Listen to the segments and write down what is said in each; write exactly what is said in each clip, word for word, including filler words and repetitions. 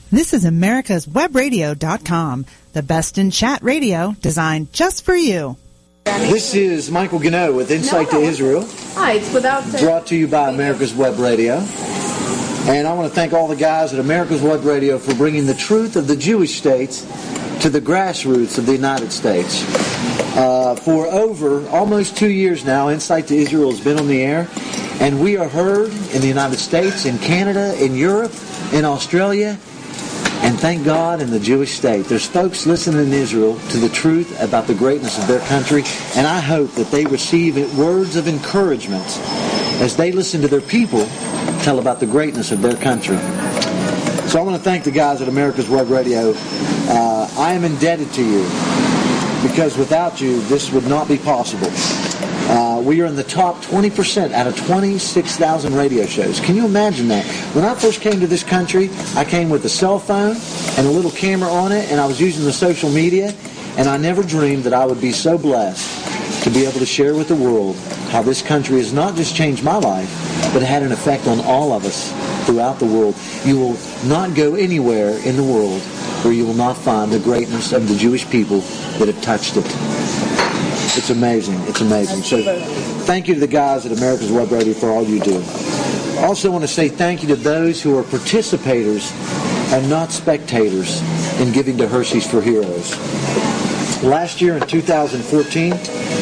This is America's Web Radio dot com, the best in chat radio designed just for you. This is Michael Gano with Insight no, to Israel. Hi, it's without the brought to you by America's Web Radio. And I want to thank all the guys at America's Web Radio for bringing the truth of the Jewish states to the grassroots of the United States. Uh, for over almost two years now, Insight to Israel has been on the air, and we are heard in the United States, in Canada, in Europe, in Australia, and thank God in the Jewish state. There's folks listening in Israel to the truth about the greatness of their country, and I hope that they receive words of encouragement as they listen to their people tell about the greatness of their country. So I want to thank the guys at America's Web Radio. Uh, I am indebted to you because without you, this would not be possible. Uh, we are in the top twenty percent out of twenty-six thousand radio shows. Can you imagine that? When I first came to this country, I came with a cell phone and a little camera on it, and I was using the social media, and I never dreamed that I would be so blessed to be able to share with the world how this country has not just changed my life, but had an effect on all of us throughout the world. You will not go anywhere in the world where you will not find the greatness of the Jewish people that have touched it. It's amazing. It's amazing. So thank you to the guys at America's Web Radio for all you do. I also want to say thank you to those who are participators and not spectators in giving to Hershey's for Heroes. Last year in two thousand fourteen,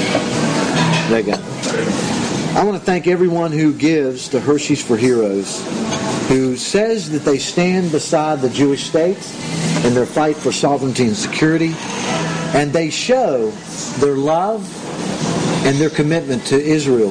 there you go. I want to thank everyone who gives to Hershey's for Heroes, who says that they stand beside the Jewish state in their fight for sovereignty and security, and they show their love and their commitment to Israel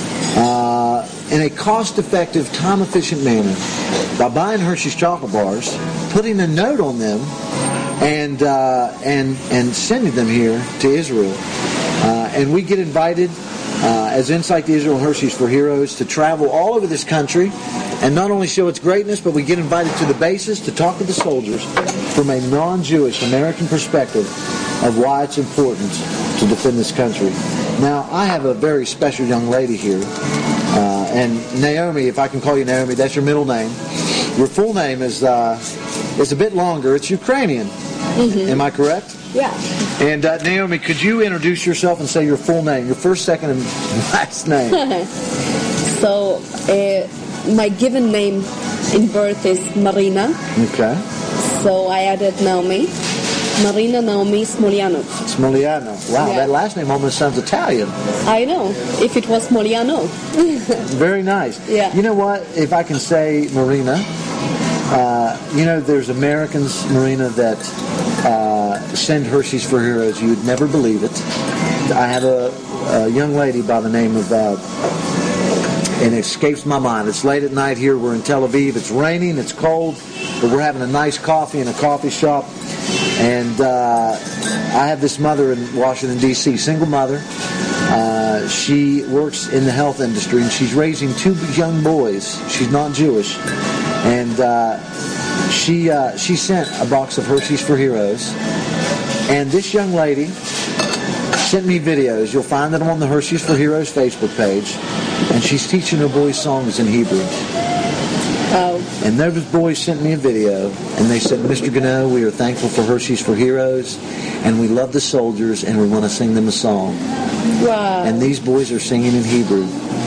uh, in a cost-effective, time-efficient manner by buying Hershey's chocolate bars, putting a note on them, and uh, and and sending them here to Israel. Uh, and we get invited uh, as Insight to Israel and Hershey's for Heroes to travel all over this country and not only show its greatness, but we get invited to the bases to talk to the soldiers from a non-Jewish American perspective of why it's important to defend this country. Now, I have a very special young lady here, uh, and Naomi, if I can call you Naomi, that's your middle name. Your full name is uh, is a bit longer. It's Ukrainian. Mm-hmm. Am I correct? Yeah. And uh, Naomi, could you introduce yourself and say your full name, your first, second, and last name? So, uh, my given name in birth is Marina. Okay. So I added Naomi. Marina Naomi Smoliano. Smoliano. Wow, yeah. That last name almost sounds Italian. I know. If it was Smoliano. Very nice. Yeah. You know what? If I can say Marina, uh, you know, there's Americans, Marina, that uh, send Hershey's for Heroes. You'd never believe it. I have a, a young lady by the name of, uh, and it escapes my mind. It's late at night here. We're in Tel Aviv. It's raining. It's cold. But we're having a nice coffee in a coffee shop. And uh, I have this mother in Washington, D C, single mother. Uh, she works in the health industry, and she's raising two young boys. She's not Jewish. And uh, she uh, she sent a box of Hershey's for Heroes. And this young lady sent me videos. You'll find them on the Hershey's for Heroes Facebook page. And she's teaching her boys songs in Hebrew. Oh. And those boys sent me a video, and they said, Mister Gano, we are thankful for Hershey's for Heroes, and we love the soldiers, and we want to sing them a song. Wow. And these boys are singing in Hebrew.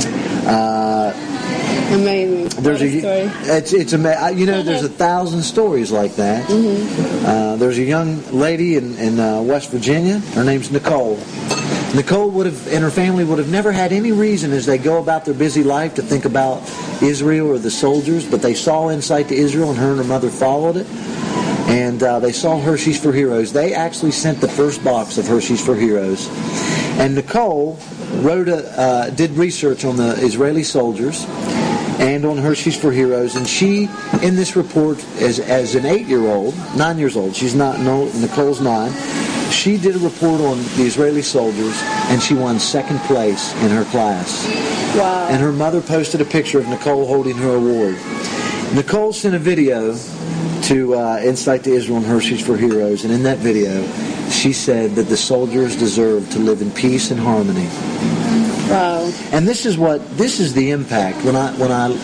Uh, Amazing. There's what a, a story. It's, it's ama- you know, there's a thousand stories like that. Mm-hmm. Uh, there's a young lady in, in uh, West Virginia. Her name's Nicole. Nicole would have, and her family would have never had any reason as they go about their busy life to think about Israel or the soldiers, but they saw Insight to Israel, and her and her mother followed it, and uh, they saw Hershey's for Heroes. They actually sent the first box of Hershey's for Heroes, and Nicole wrote a, uh, did research on the Israeli soldiers and on Hershey's for Heroes, and she, in this report, as as an eight-year-old, nine years old, she's not, no, Nicole's nine, she did a report on the Israeli soldiers, and she won second place in her class. Wow. And her mother posted a picture of Nicole holding her award. Nicole sent a video to uh, Insight to Israel and Hershey's for Heroes, and in that video, she said that the soldiers deserve to live in peace and harmony. Wow. And this is what, this is the impact. When I, when I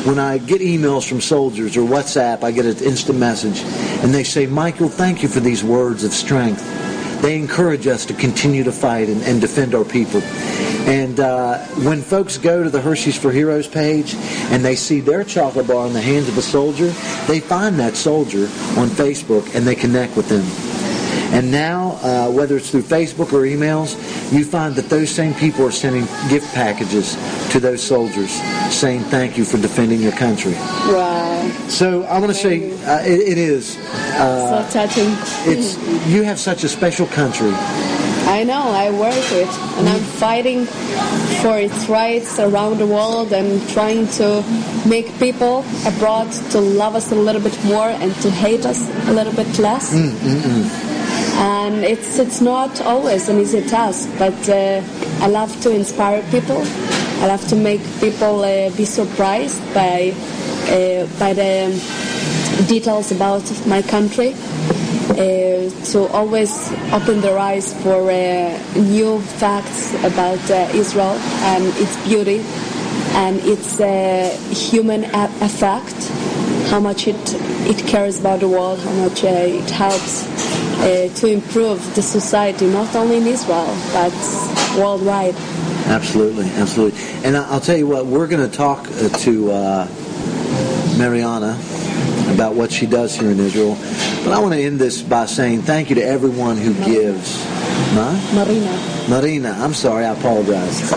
when I get emails from soldiers or WhatsApp, I get an instant message, and they say, Michael, thank you for these words of strength. They encourage us to continue to fight and, and defend our people. And uh, when folks go to the Hershey's for Heroes page and they see their chocolate bar in the hands of a soldier, they find that soldier on Facebook and they connect with them. And now, uh, whether it's through Facebook or emails, you find that those same people are sending gift packages to those soldiers saying thank you for defending your country. Wow. So I want to say uh, it, it is. Uh, so touching. It's you have such a special country. I know, I work it, and I'm fighting for its rights around the world and trying to make people abroad to love us a little bit more and to hate us a little bit less. Mm, mm, mm. And it's it's not always an easy task, but uh, I love to inspire people. I love to make people uh, be surprised by uh, by the details about my country. Uh, to always open their eyes for uh, new facts about uh, Israel and its beauty and its uh, human a- effect, how much it it cares about the world, how much uh, it helps uh, to improve the society, not only in Israel, but worldwide. Absolutely, absolutely. And I'll tell you what, we're going to talk uh, to uh, Mariana about what she does here in Israel. But I want to end this by saying thank you to everyone who Marina. gives. Huh? Marina. Marina, I'm sorry, I apologize.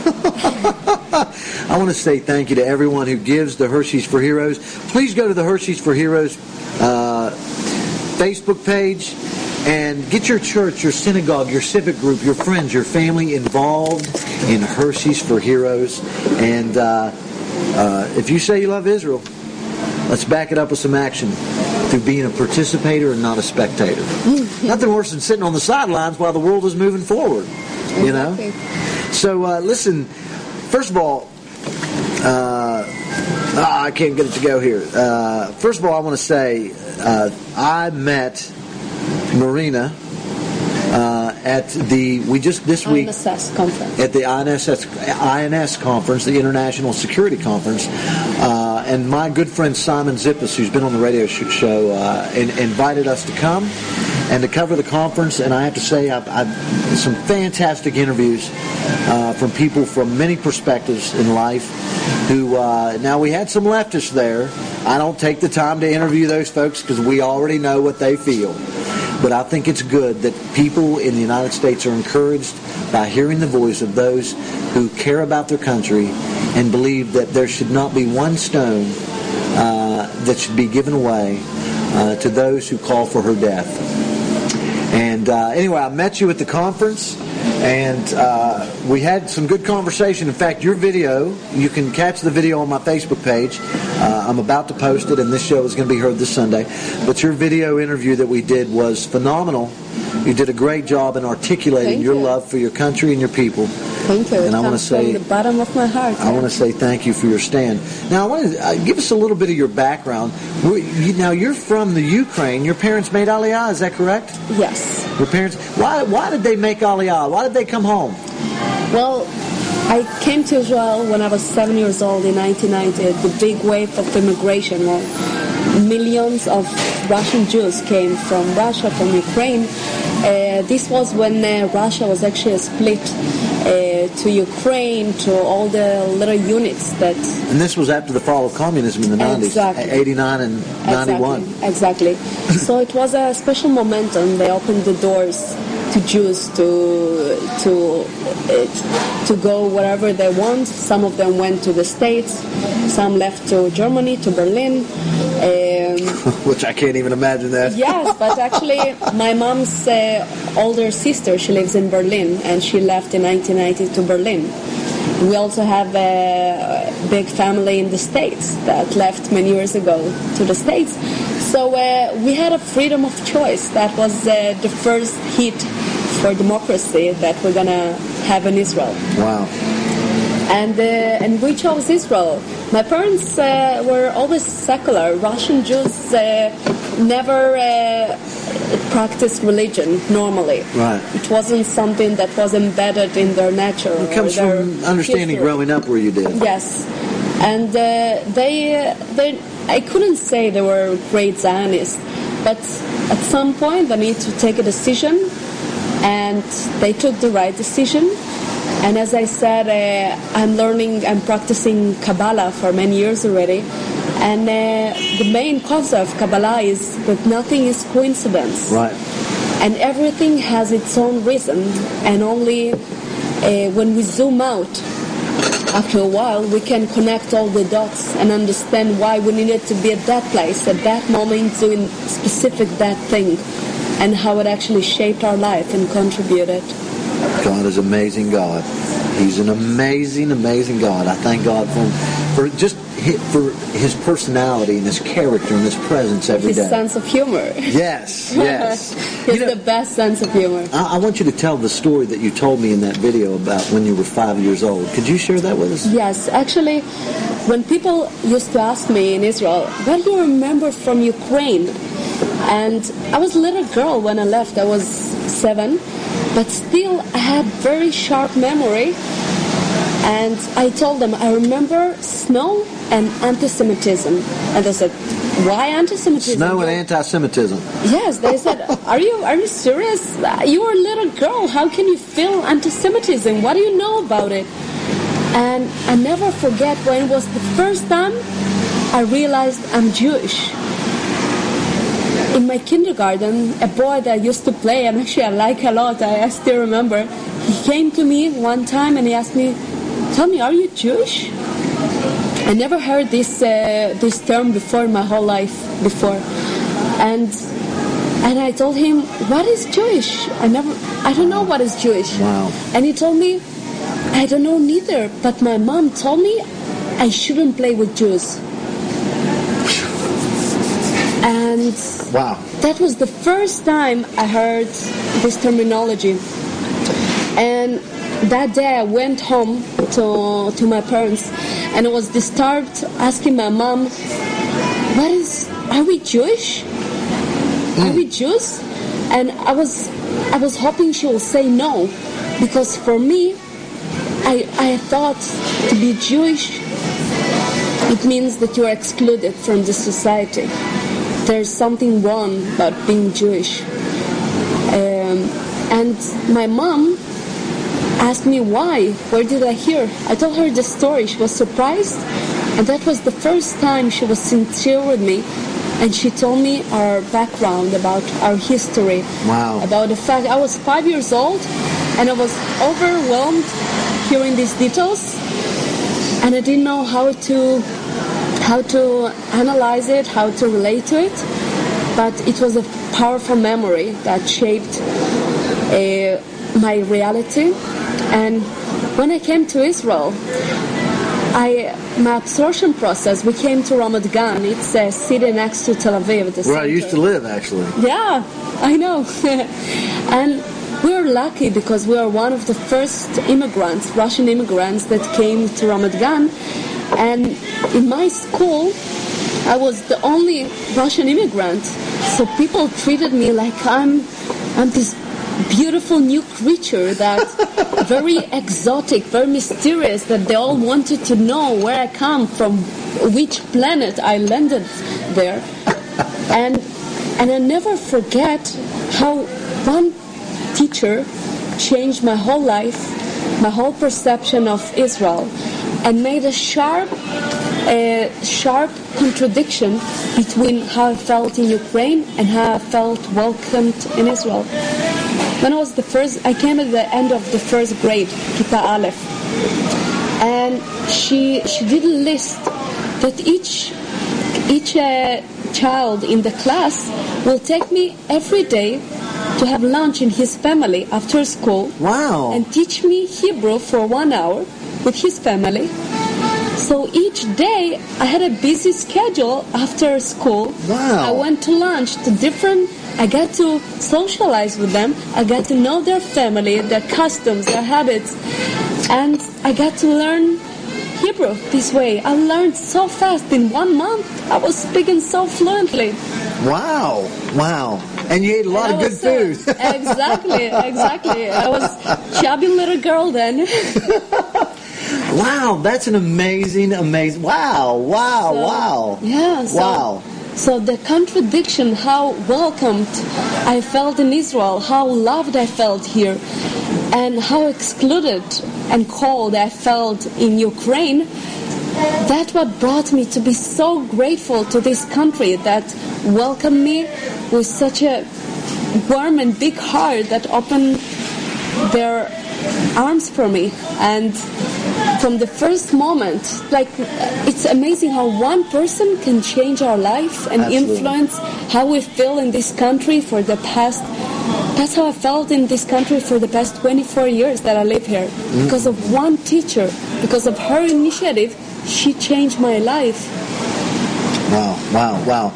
I want to say thank you to everyone who gives to Hershey's for Heroes. Please go to the Hershey's for Heroes uh, Facebook page and get your church, your synagogue, your civic group, your friends, your family involved in Hershey's for Heroes. And uh, uh, if you say you love Israel, let's back it up with some action through being a participator and not a spectator. Nothing worse than sitting on the sidelines while the world is moving forward, you know? Exactly. So, uh, listen, first of all, uh, ah, I can't get it to go here. Uh, first of all, I want to say uh, I met Marina uh, at the, we just this I N week, S S conference. at the I N S S, I N S conference, the International Security Conference, uh, and my good friend Simon Zippis, who's been on the radio sh- show, uh, in, invited us to come and to cover the conference. And I have to say, I've, I've some fantastic interviews uh, from people from many perspectives in life. Who uh, now we had some leftists there. I don't take the time to interview those folks because we already know what they feel. But I think it's good that people in the United States are encouraged by hearing the voice of those who care about their country and believe that there should not be one stone uh, that should be given away uh, to those who call for her death. And uh, anyway, I met you at the conference, and uh, we had some good conversation. In fact, your video, you can catch the video on my Facebook page. Uh, I'm about to post it, and this show is going to be heard this Sunday. But your video interview that we did was phenomenal. You did a great job in articulating Thank your you. love for your country and your people. Thank you. And I It wanna comes say- from the bottom of my heart. I want to say thank you for your stand. Now, I want to uh, give us a little bit of your background. We- you- Now, you're from the Ukraine. Your parents made Aliyah, is that correct? Yes. Your parents. Why? Why did they make Aliyah? Why did they come home? Well, I came to Israel when I was seven years old in nineteen ninety. The big wave of immigration. Well, millions of Russian Jews came from Russia, from Ukraine. Uh, this was when uh, Russia was actually split uh, to Ukraine, to all the little units that... And this was after the fall of communism in the nineties, Exactly. eighty-nine and ninety-one. Exactly. exactly. So it was a special momentum. They opened the doors to Jews to to uh, to go wherever they want. Some of them went to the States. Some left to Germany, to Berlin. Um, Which I can't even imagine that. Yes, but actually, my mom's uh, older sister, she lives in Berlin, and she left in nineteen ninety to Berlin. We also have a big family in the States that left many years ago to the States. So uh, we had a freedom of choice. That was uh, the first hit for democracy that we're going to have in Israel. Wow. And uh, and we chose Israel. My parents uh, were always secular. Russian Jews uh, never uh, practiced religion normally. Right. It wasn't something that was embedded in their nature. It comes or their from understanding history. growing up where you did. Yes. And uh, they, uh, they, I couldn't say they were great Zionists, but at some point they need to take a decision, and they took the right decision. And as I said, uh, I'm learning, I'm practicing Kabbalah for many years already, and uh, the main concept of Kabbalah is that nothing is coincidence. Right. And everything has its own reason, and only uh, when we zoom out, after a while, we can connect all the dots and understand why we needed to be at that place, at that moment, doing specific that thing, and how it actually shaped our life and contributed. God is amazing God. He's an amazing, amazing God. I thank God for him, for just his, for his personality and his character and his presence every his day. His sense of humor. Yes, yes. He's you know, the best sense of humor. I, I want you to tell the story that you told me in that video about when you were five years old. Could you share that with us? Yes, actually, when people used to ask me in Israel, what do you remember from Ukraine? And I was a little girl when I left. I was seven. But still, I had very sharp memory. And I told them, I remember snow and anti-Semitism. And they said, why anti-Semitism? Snow and anti-Semitism. Yes, they said, are you are you serious? You were a little girl. How can you feel anti-Semitism? What do you know about it? And I never forget when it was the first time I realized I'm Jewish. In my kindergarten, a boy that I used to play, and actually I like a lot, I, I still remember, he came to me one time and he asked me, tell me, are you Jewish? I never heard this uh, this term before in my whole life before. And and I told him, what is Jewish? I never, I don't know what is Jewish. Wow. And he told me, I don't know neither, but my mom told me I shouldn't play with Jews. And wow. That was the first time I heard this terminology. And that day I went home to to my parents, and I was disturbed, asking my mom, what is, are we Jewish? Mm. Are we Jews? And I was I was hoping she will say no, because for me, I I thought to be Jewish, it means that you are excluded from the society. There's something wrong about being Jewish. Um, and my mom asked me why, where did I hear? I told her the story. She was surprised, and that was the first time she was sincere with me, and she told me our background, about our history. Wow. About the fact I was five years old, and I was overwhelmed hearing these details, and I didn't know how to how to analyze it, how to relate to it, but it was a powerful memory that shaped uh, my reality. And when I came to Israel, I my absorption process, we came to Ramat Gan. It's a city next to Tel Aviv. The Where center. I used to live, actually. Yeah, I know. And we were lucky because we were one of the first immigrants, Russian immigrants, that came to Ramat Gan. And in my school, I was the only Russian immigrant. So people treated me like I'm, I'm this beautiful new creature that's very exotic, very mysterious, that they all wanted to know where I come from, which planet I landed there. And and I never forget how one teacher changed my whole life, my whole perception of Israel, and made a sharp, uh, sharp contradiction between how I felt in Ukraine and how I felt welcomed in Israel. When I was the first, I came at the end of the first grade, Kita Aleph, and she she did a list that each each uh, child in the class will take me every day to have lunch in his family after school. Wow! And teach me Hebrew for one hour with his family. So each day I had a busy schedule after school. Wow! I went to lunch to different. I got to socialize with them. I got to know their family, their customs, their habits, and I got to learn Hebrew this way. I learned so fast. In one month, I was speaking so fluently. Wow! Wow! And you ate a lot of good so, food. Exactly, exactly. I was a chubby little girl then. Wow, that's an amazing, amazing. Wow, wow, So, wow. Yeah. So, Wow. So the contradiction, how welcomed I felt in Israel, how loved I felt here, and how excluded and cold I felt in Ukraine, that's what brought me to be so grateful to this country that welcomed me with such a warm and big heart, that opened their arms for me. And from the first moment, like, it's amazing how one person can change our life and Absolutely. influence how we feel in this country for the past. That's how I felt in this country for the past twenty-four years that I live here. Mm. Because of one teacher, because of her initiative, she changed my life. Wow, wow, wow.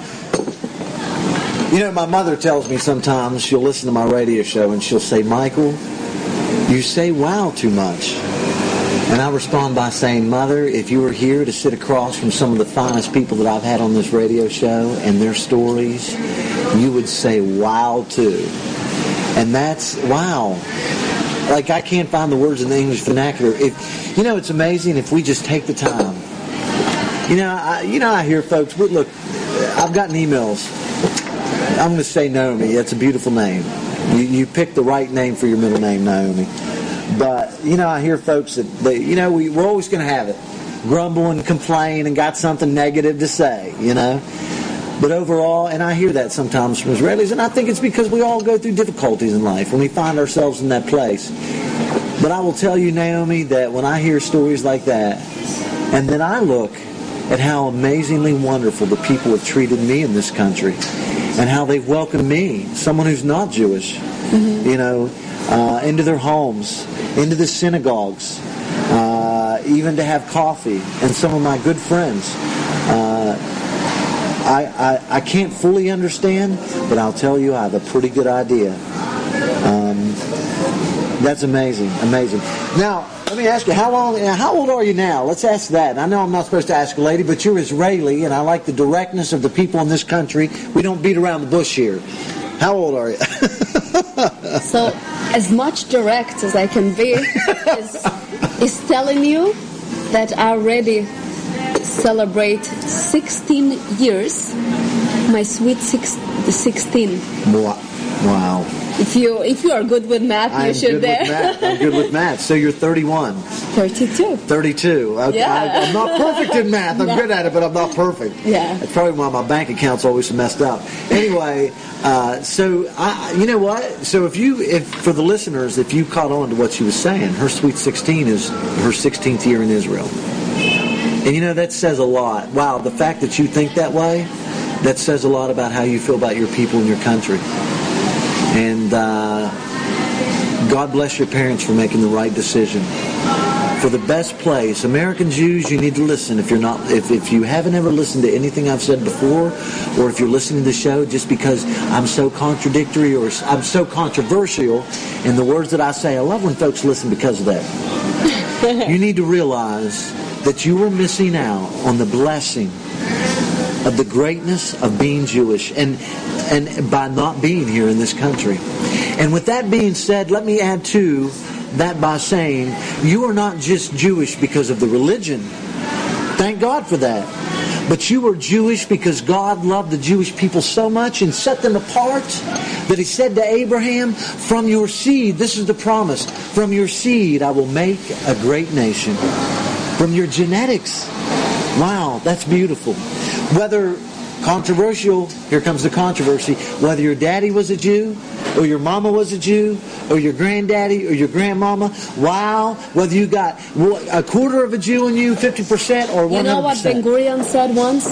You know, my mother tells me sometimes, she'll listen to my radio show and she'll say, Michael, you say wow too much. And I respond by saying, Mother, if you were here to sit across from some of the finest people that I've had on this radio show and their stories, you would say wow too. And that's, wow. Like, I can't find the words in the English vernacular. If, you know, it's amazing if we just take the time. You know, I, you know, I hear folks, but look, I've gotten emails. I'm going to say Naomi. That's a beautiful name. You, you picked the right name for your middle name, Naomi. But, you know, I hear folks that, they, you know, we, we're always going to have it. Grumble and complain and got something negative to say, you know. But overall, and I hear that sometimes from Israelis, and I think it's because we all go through difficulties in life when we find ourselves in that place. But I will tell you, Naomi, that when I hear stories like that, and then I look at how amazingly wonderful the people have treated me in this country, and how they've welcomed me, someone who's not Jewish, mm-hmm. you know, uh, into their homes, into the synagogues, uh, even to have coffee, and some of my good friends. Uh, I, I, I can't fully understand, but I'll tell you I have a pretty good idea. Um, that's amazing, amazing. Now, let me ask you, how long, how old are you now? Let's ask that. I know I'm not supposed to ask a lady, but you're Israeli, and I like the directness of the people in this country. We don't beat around the bush here. How old are you? So, as much direct as I can be is, is telling you that I already celebrate sixteen years, my sweet six, sixteen. Wow. If you if you are good with math, I'm you should good there. with math. I'm good with math. So you're thirty-one. thirty-two. thirty-two. Okay. Yeah. I, I'm not perfect in math. I'm No. good at it, but I'm not perfect. Yeah. That's probably why my bank account's always messed up. Anyway, uh, so I, you know what? So if you, if for the listeners, if you caught on to what she was saying, her sweet sixteen is her sixteenth year in Israel. And you know, that says a lot. Wow, the fact that you think that way, that says a lot about how you feel about your people and your country. And uh, God bless your parents for making the right decision. For the best place, American Jews, you need to listen. If you're not, if, if you haven't ever listened to anything I've said before, or if you're listening to the show just because I'm so contradictory or I'm so controversial in the words that I say, I love when folks listen because of that. You need to realize that you are missing out on the blessing of the greatness of being Jewish and and by not being here in this country. And with that being said, let me add to that by saying you are not just Jewish because of the religion. Thank God for that. But you are Jewish because God loved the Jewish people so much and set them apart that He said to Abraham, from your seed, this is the promise, from your seed I will make a great nation. From your genetics. Wow, that's beautiful. Whether controversial, here comes the controversy, whether your daddy was a Jew, or your mama was a Jew, or your granddaddy, or your grandmama, wow, whether you got a quarter of a Jew in you, fifty percent, or one hundred percent. You know what Ben Gurion said once?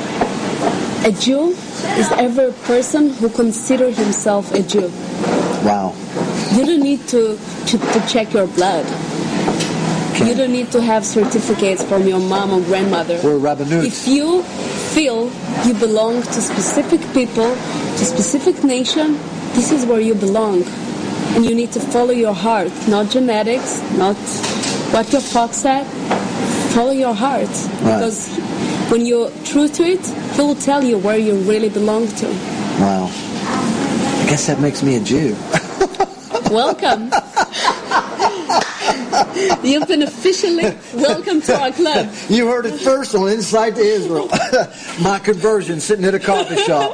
A Jew is every person who considers himself a Jew. Wow. You don't need to, to, to check your blood. Okay. You don't need to have certificates from your mom or grandmother. Or rabbinut. If you feel you belong to specific people, to specific nation, this is where you belong. And you need to follow your heart, not genetics, not what your fox said. Follow your heart. Right. Because when you're true to it, He will tell you where you really belong to. Wow. I guess that makes me a Jew. Welcome. You've been officially welcome to our club. You heard it first on Insight to Israel. My conversion sitting at a coffee shop.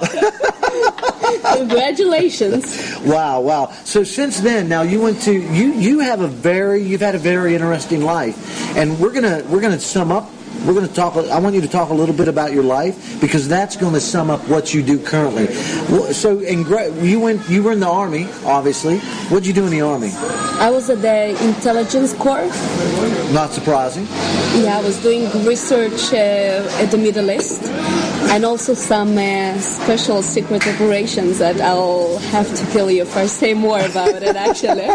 Congratulations. Wow, wow. So since then, now you went to you you have a very you've had a very interesting life. And we're gonna we're gonna sum up We're going to talk. I want you to talk a little bit about your life because that's going to sum up what you do currently. So, in, you went. You were in the Army, obviously. What did you do in the Army? I was at the Intelligence Corps. Not surprising. Yeah, I was doing research uh, at the Middle East, and also some uh, special secret operations that I'll have to kill you if I say more about it. Actually.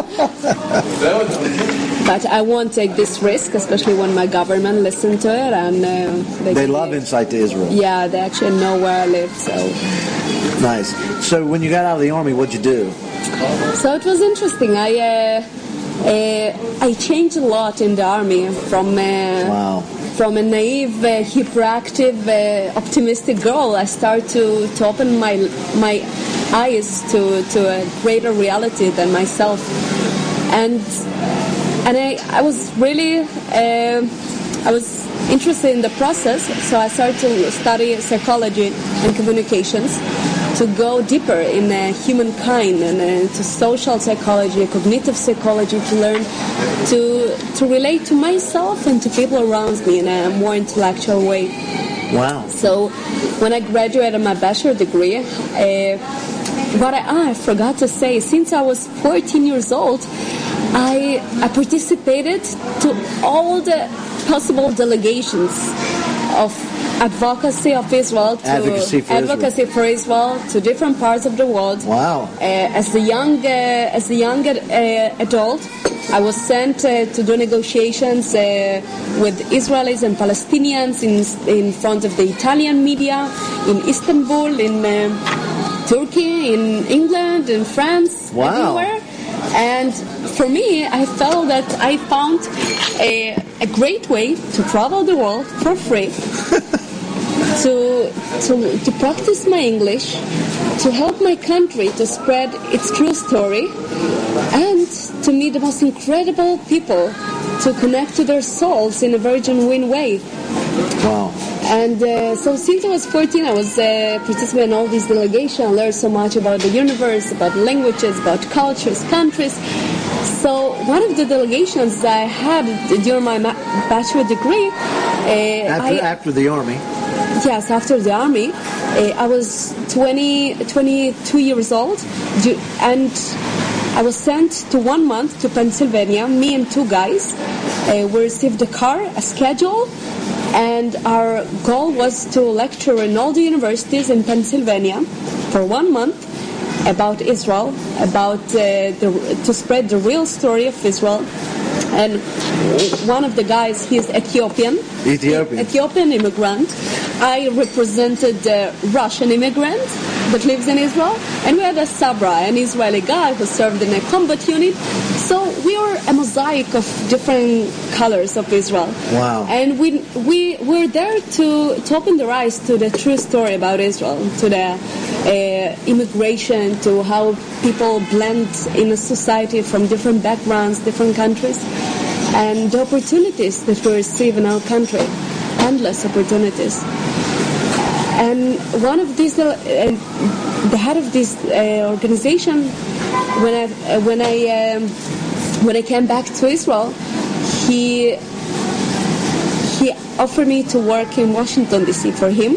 But I won't take this risk, especially when my government listens to it. And uh, They, they love Insight to Israel. Yeah, they actually know where I live. So nice. So when you got out of the Army, what'd you do? So it was interesting. I uh, uh, I changed a lot in the Army from uh, wow. from a naive, uh, hyperactive, uh, optimistic girl. I started to, to open my my eyes to, to a greater reality than myself. And And I, I was really, uh, I was interested in the process, so I started to study psychology and communications to go deeper in uh, humankind and uh, to social psychology, cognitive psychology, to learn to to relate to myself and to people around me in a more intellectual way. Wow. So when I graduated my bachelor degree, uh, what I, ah, I forgot to say, since I was fourteen years old, I, I participated to all the possible delegations of advocacy of Israel, to advocacy for advocacy Israel. for Israel to different parts of the world. Wow! Uh, as the young uh, as the young uh, adult, I was sent uh, to do negotiations uh, with Israelis and Palestinians in in front of the Italian media, in Istanbul, in uh, Turkey, in England, in France, wow. everywhere. And for me, I felt that I found a, a great way to travel the world for free, to, to to practice my English, to help my country to spread its true story, and to meet the most incredible people, to connect to their souls in a very genuine way. Wow. And uh, so since I was fourteen, I was uh, participating in all these delegations. I learned so much about the universe, about languages, about cultures, countries. So one of the delegations I had during my ma- bachelor degree... Uh, after, I, after the Army? Yes, after the Army. Uh, I was twenty, twenty-two years old, and I was sent to one month to Pennsylvania, me and two guys. Uh, we received a car, a schedule, and our goal was to lecture in all the universities in Pennsylvania for one month about Israel, about uh, the, to spread the real story of Israel. And one of the guys, he is Ethiopian. Ethiopian. Ethiopian immigrant. I represented the Russian immigrant that lives in Israel. And we had a Sabra, an Israeli guy who served in a combat unit. So we were a mosaic of different colors of Israel. Wow. And we we were there to, to open their eyes to the true story about Israel, to the uh, immigration, to how people blend in a society from different backgrounds, different countries, and the opportunities that we receive in our country, endless opportunities. And one of these, uh, the head of this uh, organization, when I uh, when I um, when I came back to Israel, he he offered me to work in Washington D C for him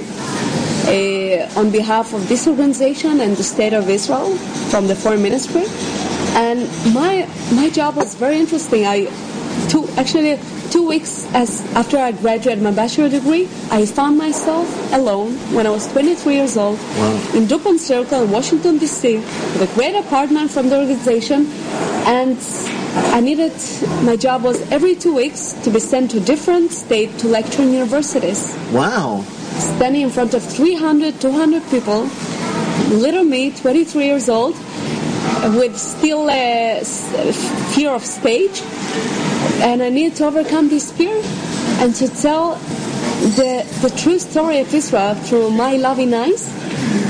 uh, on behalf of this organization and the state of Israel from the foreign ministry. And my my job was very interesting. I two actually. Two weeks as after I graduated my bachelor degree, I found myself alone when I was twenty-three years old wow. in Dupont Circle in Washington D C with a great apartment from the organization, and I needed, my job was every two weeks to be sent to different states to lecture in universities. Wow. Standing in front of three hundred, two hundred people, little me, twenty-three years old, with still a fear of stage. And I need to overcome this fear and to tell the the true story of Israel through my loving eyes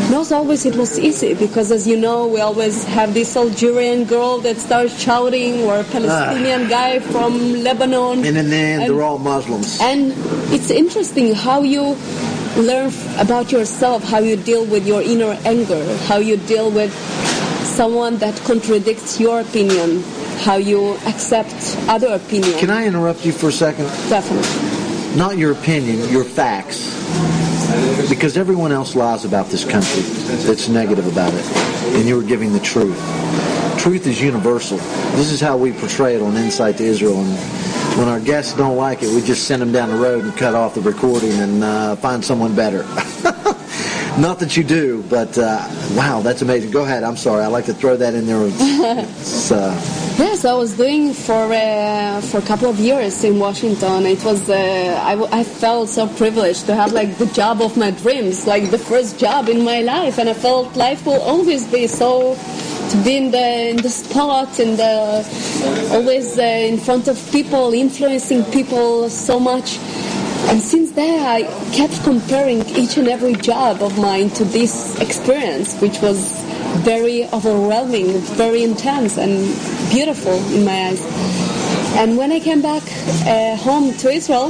not always it was easy, because as you know, we always have this Algerian girl that starts shouting, or a Palestinian ah. guy from Lebanon. And in the end, and, they're all Muslims. And it's interesting how you learn about yourself, how you deal with your inner anger, how you deal with someone that contradicts your opinion, how you accept other opinions. Can I interrupt you for a second? Definitely. Not your opinion, your facts. Because everyone else lies about this country that's negative about it, and you're giving the truth. Truth is universal. This is how we portray it on Insight to Israel, and when our guests don't like it, we just send them down the road and cut off the recording and uh, find someone better. Not that you do, but uh, wow, that's amazing. Go ahead. I'm sorry. I like to throw that in there. It's, uh... Yes, I was doing for uh, for a couple of years in Washington. It was uh, I, w- I felt so privileged to have like the job of my dreams, like the first job in my life, and I felt life will always be so. To be in the in the spot, in the always uh, in front of people, influencing people so much. And since then, I kept comparing each and every job of mine to this experience, which was very overwhelming, very intense, and beautiful in my eyes. And when I came back uh, home to Israel,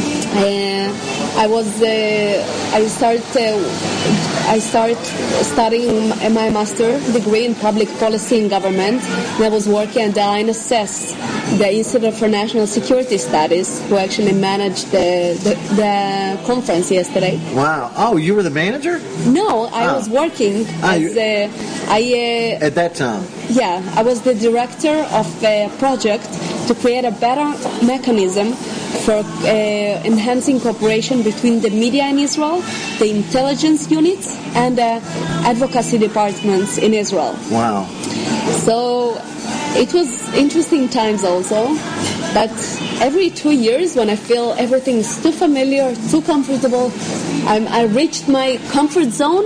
uh, I was uh, I started uh, I started studying my master degree in public policy and government. And I was working at the I N S S, the Institute for National Security Studies, who actually managed the, the, the conference yesterday. Wow. Oh, you were the manager? No, I oh. was working ah, as a, I, uh, at that time? Yeah, I was the director of a project to create a better mechanism for uh, enhancing cooperation between the media in Israel, the intelligence units, and the advocacy departments in Israel. Wow. So it was interesting times also, but every two years when I feel everything is too familiar, too comfortable, I'm, I reached my comfort zone,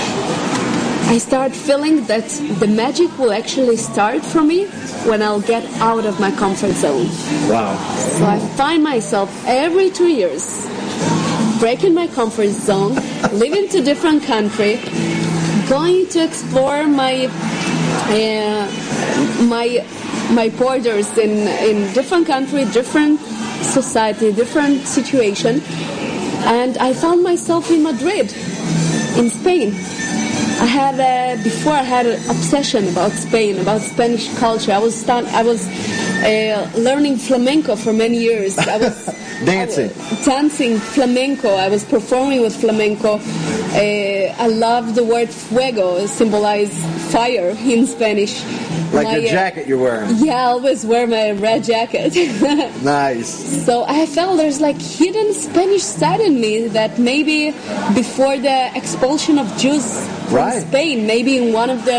I start feeling that the magic will actually start for me when I'll get out of my comfort zone. Wow. So I find myself every two years breaking my comfort zone, living to a different country, going to explore my uh, my my borders in, in different country, different society, different situation. And I found myself in Madrid, in Spain. I had uh, before I had an obsession about Spain, about Spanish culture. I was start, I was uh, learning flamenco for many years. I was dancing, I was dancing flamenco. I was performing with flamenco. Uh, I love the word fuego, it symbolizes fire in Spanish. Like my, your jacket you're wearing. Yeah, I always wear my red jacket. Nice. So I felt there's like hidden Spanish side in me that maybe before the expulsion of Jews from right. Spain, maybe in one of the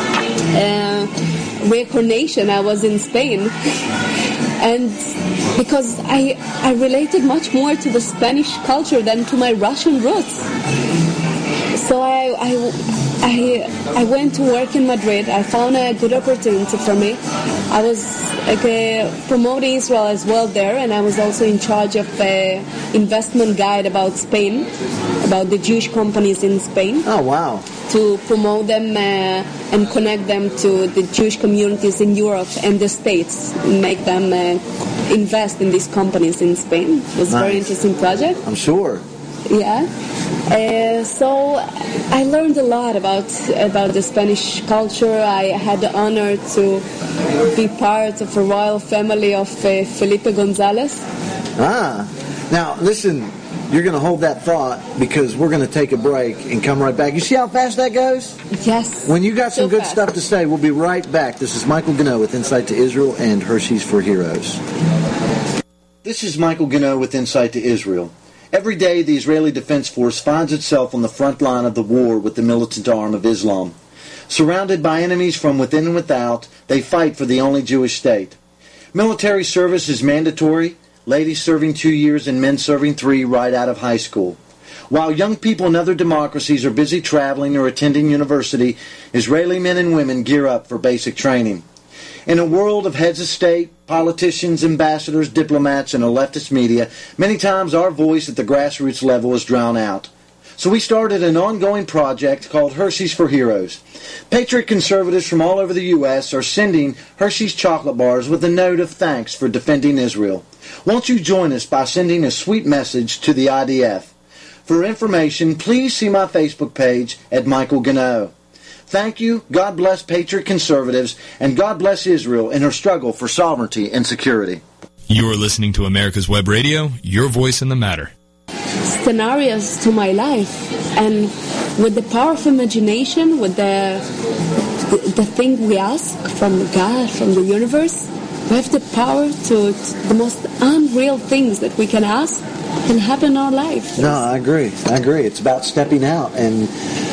uh, reincarnation I was in Spain. And because I, I related much more to the Spanish culture than to my Russian roots. So I, I I I went to work in Madrid. I found a good opportunity for me. I was like, uh, promoting Israel as well there, and I was also in charge of an investment guide about Spain, about the Jewish companies in Spain. Oh, wow. To promote them uh, and connect them to the Jewish communities in Europe and the States, make them uh, invest in these companies in Spain. It was nice. A very interesting project. I'm sure. Yeah. Uh, so I learned a lot about about the Spanish culture. I had the honor to be part of a royal family of uh, Felipe González. Ah. Now, listen, you're going to hold that thought because we're going to take a break and come right back. You see how fast that goes? Yes. When you got some so good fast. stuff to say, we'll be right back. This is Michael Gano with Insight to Israel and Hershey's for Heroes. This is Michael Gano with Insight to Israel. Every day, the Israeli Defense Force finds itself on the front line of the war with the militant arm of Islam. Surrounded by enemies from within and without, they fight for the only Jewish state. Military service is mandatory, ladies serving two years and men serving three right out of high school. While young people in other democracies are busy traveling or attending university, Israeli men and women gear up for basic training. In a world of heads of state, politicians, ambassadors, diplomats, and a leftist media, many times our voice at the grassroots level is drowned out. So we started an ongoing project called Hershey's for Heroes. Patriot conservatives from all over the U S are sending Hershey's chocolate bars with a note of thanks for defending Israel. Won't you join us by sending a sweet message to the I D F? For information, please see my Facebook page at Michael Gano. Thank you, God bless Patriot conservatives, and God bless Israel in her struggle for sovereignty and security. You're listening to America's Web Radio, your voice in the matter. Scenarios to my life, and with the power of imagination, with the, the the thing we ask from God, from the universe, we have the power to, to the most unreal things that we can ask can happen in our life. No, I agree. I agree. It's about stepping out. And,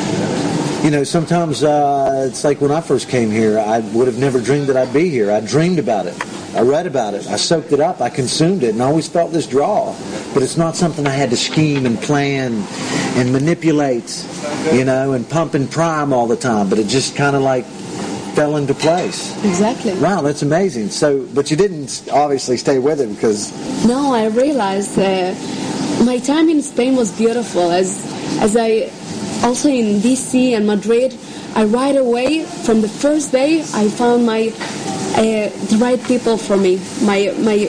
you know, sometimes uh, it's like when I first came here, I would have never dreamed that I'd be here. I dreamed about it. I read about it. I soaked it up. I consumed it. And I always felt this draw. But it's not something I had to scheme and plan and manipulate, you know, and pump and prime all the time. But it just kind of like fell into place. Exactly. Wow, that's amazing. So, but you didn't obviously stay with it because... No, I realized uh, my time in Spain was beautiful. As as I also in D C and Madrid, I right away from the first day I found my uh, the right people for me. My my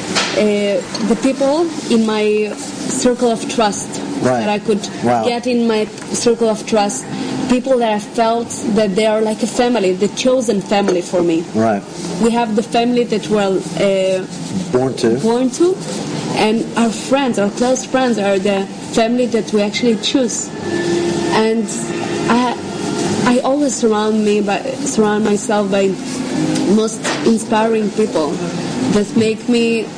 uh, the people in my circle of trust right. that I could wow. get in my circle of trust. People that I felt that they are like a family, the chosen family for me. Right. We have the family that we're uh, born to. Born to, and our friends, our close friends, are the family that we actually choose. And I, I always surround me by surround myself by most inspiring people that make me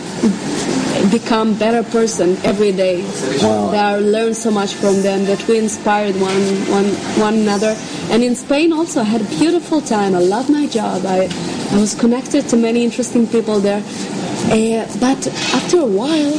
become better person every day. Wow. That I learn so much from them, that we inspired one, one, one another. And in Spain also I had a beautiful time. I loved my job. I, I was connected to many interesting people there. Uh, but after a while,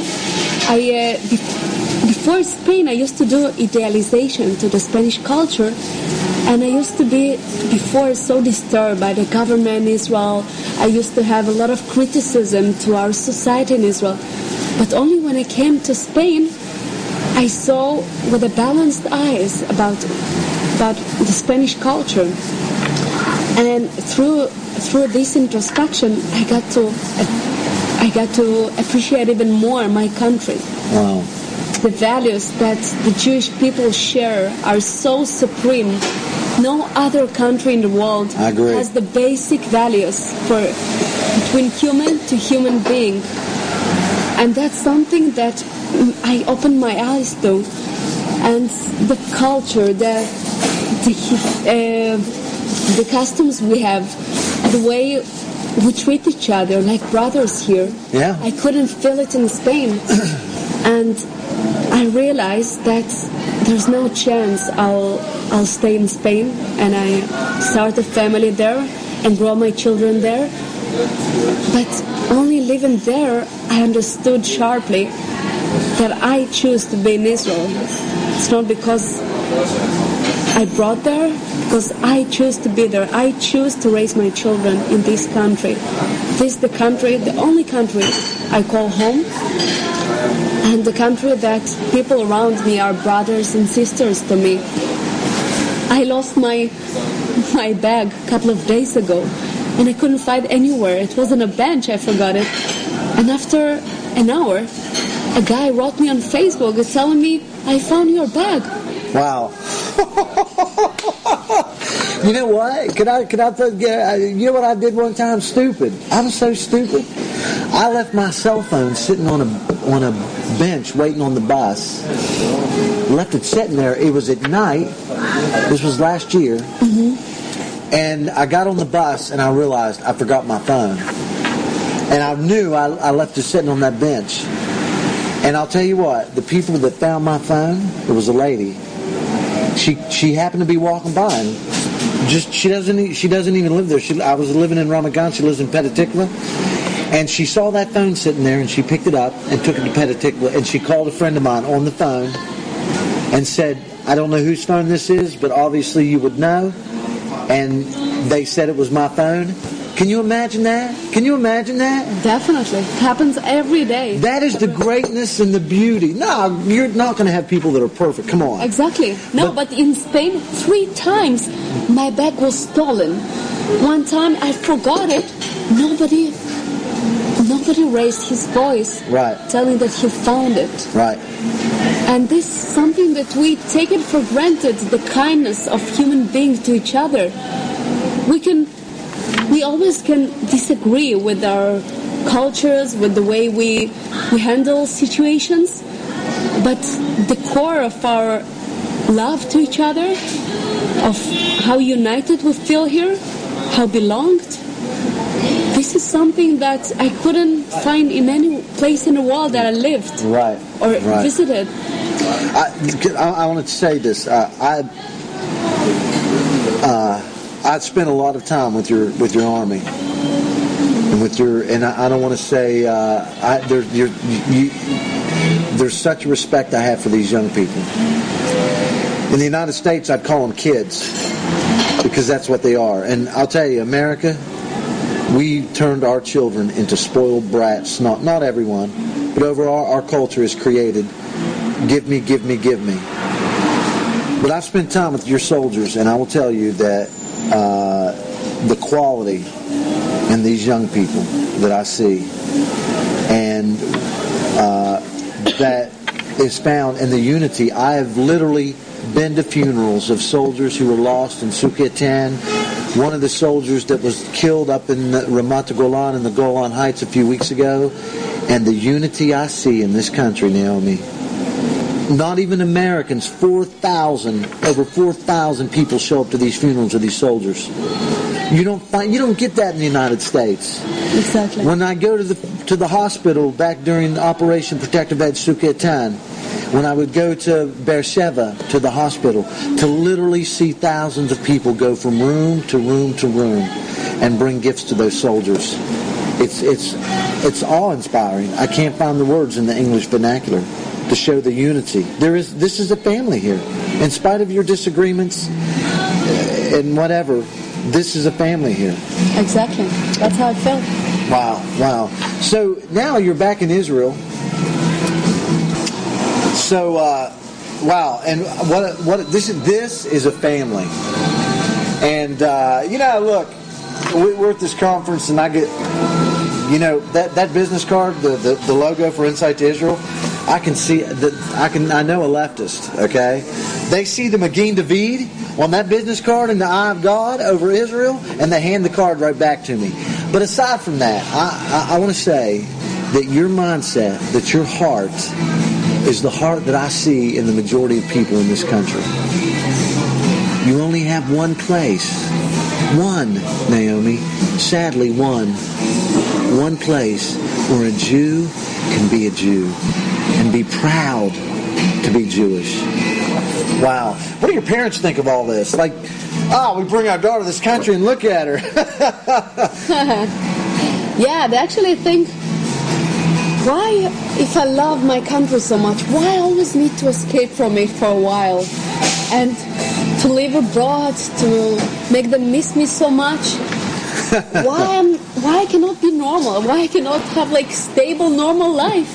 I uh, be- before Spain I used to do idealization to the Spanish culture. And I used to be, before, so disturbed by the government in Israel. I used to have a lot of criticism to our society in Israel. But only when I came to Spain, I saw with a balanced eyes about about the Spanish culture. And through through this introspection, I got to I got to appreciate even more my country. Wow. The values that the Jewish people share are so supreme. No other country in the world has the basic values for between human to human being. And that's something that I opened my eyes to. And the culture, the the, uh, the customs we have, the way we treat each other like brothers here. Yeah. I couldn't feel it in Spain. And I realized that there's no chance I'll I'll stay in Spain, and I start a family there and grow my children there. But only living there, I understood sharply that I choose to be in Israel. It's not because I brought there, because I choose to be there. I choose to raise my children in this country. This is the country, the only country I call home. And the country that people around me are brothers and sisters to me. I lost my my bag a couple of days ago, and I couldn't find anywhere. It was on a bench, I forgot it. And after an hour, a guy wrote me on Facebook telling me, I found your bag. Wow. You know what? Could I, could I, yeah, you know what I did one time? Stupid. I was so stupid. I left my cell phone sitting on a on a bench waiting on the bus. Left it sitting there. It was at night. This was last year. Mm-hmm. And I got on the bus and I realized I forgot my phone. And I knew I, I left it sitting on that bench. And I'll tell you what, the people that found my phone, it was a lady. She she happened to be walking by, and just she doesn't she doesn't even live there. She I was living in Ramat Gan. She lives in Petah Tikva, and she saw that phone sitting there, and she picked it up and took it to Petah Tikva, and she called a friend of mine on the phone and said, "I don't know whose phone this is, but obviously you would know." And they said it was my phone, Can you imagine that? Can you imagine that? Definitely. It happens every day. That is the greatness and the beauty. No, you're not going to have people that are perfect. Come on. Exactly. No, but, but in Spain, three times my bag was stolen. One time I forgot it. Nobody, nobody raised his voice, right, telling that he found it. Right. And this is something that we take it for granted, the kindness of human beings to each other. We can, we always can disagree with our cultures, with the way we, we handle situations, but the core of our love to each other, of how united we feel here, how belonged, this is something that I couldn't find in any place in the world that I lived, right, or right. visited. I, I, I wanted to say this. Uh, I uh, I spent a lot of time with your with your army, and with your and I, I don't want to say uh, I, there, you're, you, there's such a respect I have for these young people. In the United States, I'd call them kids because that's what they are. And I'll tell you, America, we turned our children into spoiled brats. Not not everyone, but overall, our culture is created. Give me, give me, give me. But I've spent time with your soldiers, and I will tell you that uh, the quality in these young people that I see, and uh, that is found in the unity. I have literally been to funerals of soldiers who were lost in Sukheten. One of the soldiers that was killed up in Ramat Golan in the Golan Heights a few weeks ago, and the unity I see in this country, Naomi. Not even Americans, four thousand, over four thousand people show up to these funerals of these soldiers. You don't find, you don't get that in the United States. Exactly. When I go to the to the hospital back during Operation Protective Edge Sukheten, when I would go to Beersheba, to the hospital, to literally see thousands of people go from room to room to room and bring gifts to those soldiers. It's it's it's awe-inspiring. I can't find the words in the English vernacular to show the unity. There is this is a family here. In spite of your disagreements and whatever, this is a family here. Exactly. That's how I felt. Wow, wow. So now you're back in Israel. So, uh, wow, and what what this is this is a family. And uh, you know, look, we, we're at this conference, and I get, you know, that, that business card, the, the the logo for Insight to Israel. I can see that. I can. I know a leftist. Okay, they see the Magen David on that business card and the Eye of God over Israel, and they hand the card right back to me. But aside from that, I, I, I want to say that your mindset, that your heart, is the heart that I see in the majority of people in this country. You only have one place, one, Naomi. Sadly, one, one place where a Jew can be a Jew and be proud to be Jewish. Wow. What do your parents think of all this? Like, ah, oh, we bring our daughter to this country and look at her. Yeah, they actually think, why, if I love my country so much, why I always need to escape from it for a while? And to live abroad, to make them miss me so much? Why am why I cannot be normal? Why I cannot have like stable, normal life?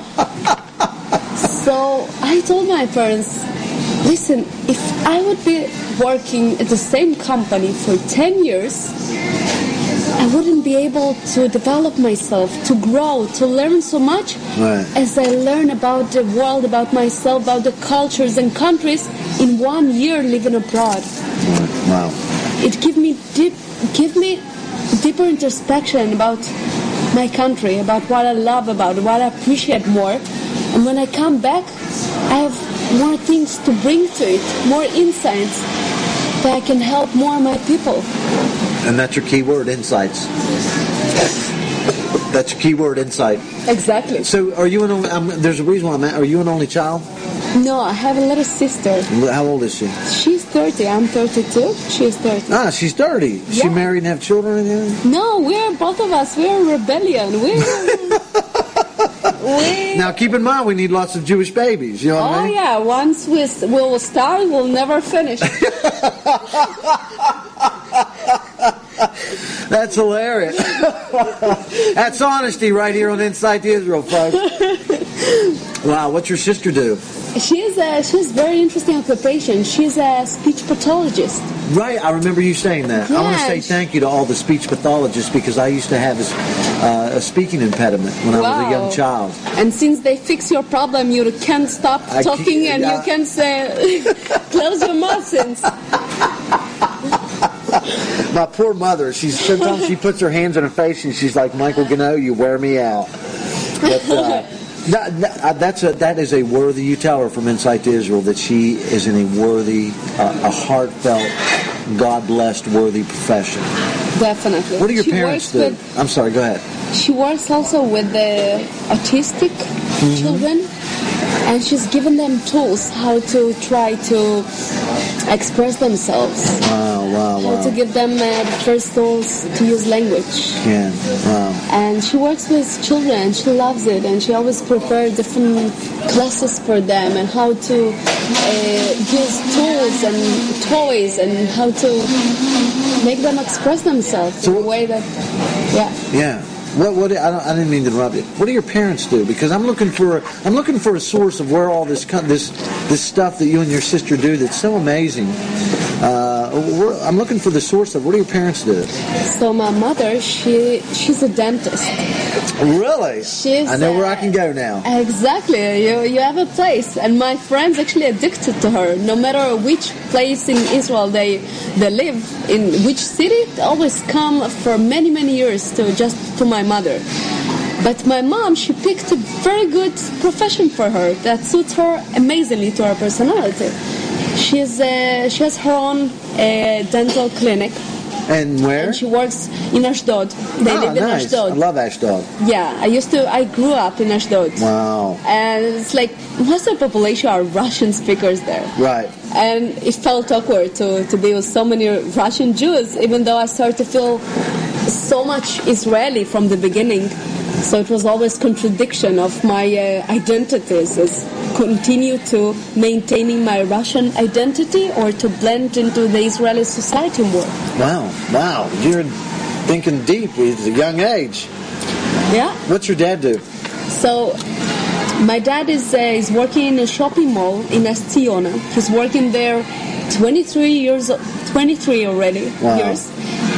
So I told my parents, listen, if I would be working at the same company for ten years, I wouldn't be able to develop myself, to grow, to learn so much right. as I learn about the world, about myself, about the cultures and countries in one year living abroad. Wow. It give me deep, give me deeper introspection about my country, about what I love about it, what I appreciate more. And when I come back, I have more things to bring to it, more insights that I can help more of my people. And that's your key word, insights. That's your key word, insight. Exactly. So are you an only, um, there's a reason why I'm at, are you an only child? No, I have a little sister. How old is she? She's thirty. I'm thirty-two. She's thirty. Ah, she's thirty. Is yeah. she married and have children and anything? No, we're both of us. We're in rebellion. We're... we... Now, keep in mind, we need lots of Jewish babies. You know what oh, I mean? Oh, yeah. Once we we'll start, we'll never finish. That's hilarious. That's honesty right here on Insight to Israel, folks. Wow, what's your sister do? She's a, she's very interesting occupation. She's a speech pathologist. Right, I remember you saying that. Yeah, I want to say thank you to all the speech pathologists because I used to have this, uh, a speaking impediment when I Wow. was a young child. And since they fix your problem, you can't stop I talking can't- and uh, you can't say, close your mouth since. My poor mother, she's sometimes she puts her hands on her face and she's like, Michael Gano, you wear me out. But, uh, that, that, that's a, that is a worthy, you tell her from Insight to Israel that she is in a worthy, uh, a heartfelt, God-blessed, worthy profession. Definitely. What do your She parents works do? with- I'm sorry, go ahead. She works also with the autistic Mm-hmm. children, and she's given them tools how to try to express themselves, Wow, wow, how to wow. give them uh, the first tools to use language. Yeah, wow. And she works with children, and she loves it, and she always prepares different classes for them and how to uh, use tools and toys and how to make them express themselves So- in a way that, yeah. Yeah. What? What? I, don't, I didn't mean to interrupt you. What do your parents do? Because I'm looking for. I'm looking for a source of where all this co- this this stuff that you and your sister do that's so amazing. Uh, we're- I'm looking for the source of. What do your parents do? So my mother, she she's a dentist. Really? She's, I know where I uh, can go now. Exactly, you you have a place, and my friends actually addicted to her. No matter which place in Israel they they live, in which city, they always come for many many years to just to my mother. But my mom, she picked a very good profession for her that suits her amazingly to her personality. She's uh, she has her own uh, dental clinic, And where? and she works in Ashdod. They Ah, live in nice. Ashdod. I love Ashdod. Yeah, I used to. I grew up in Ashdod. Wow. And it's like most of the population are Russian speakers there. Right. And it felt awkward to, to be with so many Russian Jews, even though I started to feel so much Israeli from the beginning. So it was always contradiction of my uh, identities, is continue to maintaining my Russian identity or to blend into the Israeli society more. Wow. Wow. You're thinking deep at a young age. Yeah. What's your dad do? So, my dad is uh, is working in a shopping mall in Estiona. He's working there twenty-three years, twenty-three already Wow. years,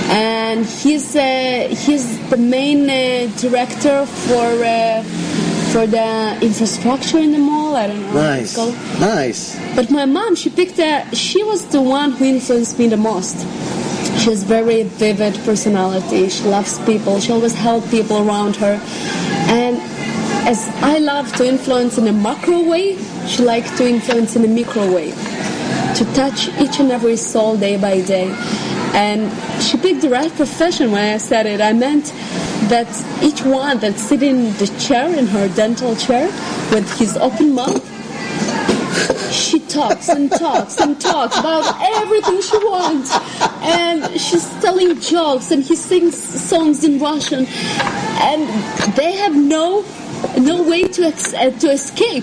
and he's uh, he's the main uh, director for uh, for the infrastructure in the mall. I don't know. what Nice. it's called. Nice. But my mom, she picked a, she was the one who influenced me the most. She has very vivid personality. She loves people. She always helps people around her. And as I love to influence in a macro way, she likes to influence in a micro way. To touch each and every soul day by day. And she picked the right profession when I said it. I meant that each one that's sitting in the chair, in her dental chair, with his open mouth, she talks and talks and talks about everything she wants. And she's telling jokes and he sings songs in Russian. And they have no no way to ex- uh, to escape.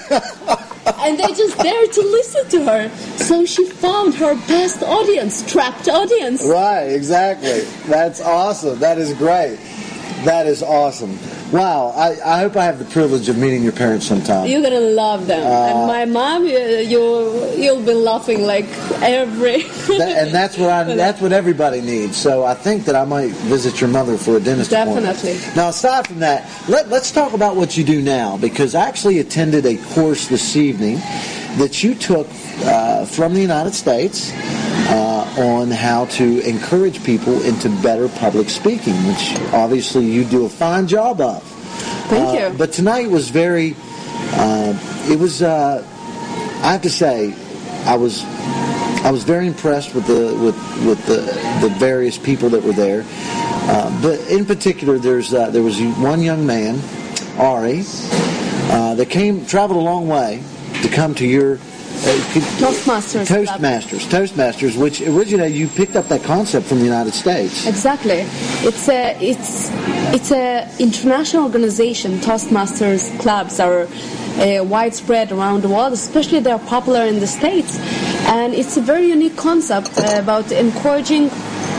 And they're just there to listen to her. So she found her best audience, trapped audience. Right, exactly. That's awesome. That is great. That is awesome. Wow, I, I hope I have the privilege of meeting your parents sometime. You're gonna love them. Uh, and my mom, you, you you'll be laughing like every. That, and that's what I that's what everybody needs. So I think that I might visit your mother for a dentist appointment. Definitely. Now, aside from that, let, let's talk about what you do now, because I actually attended a course this evening that you took uh, from the United States uh, on how to encourage people into better public speaking, which obviously you do a fine job of. Thank Uh, you. But tonight was very, uh, it was, uh, I have to say, I was I was very impressed with the with, with the, the various people that were there. Uh, but in particular, there's uh, there was one young man, Ari, uh, that came traveled a long way to come to your uh, Toastmasters Club. Toastmasters, Toastmasters, which originated, you picked up that concept from the United States. Exactly. It's a it's it's a international organization. Toastmasters clubs are uh, widespread around the world, especially they're popular in the States. And it's a very unique concept uh, about encouraging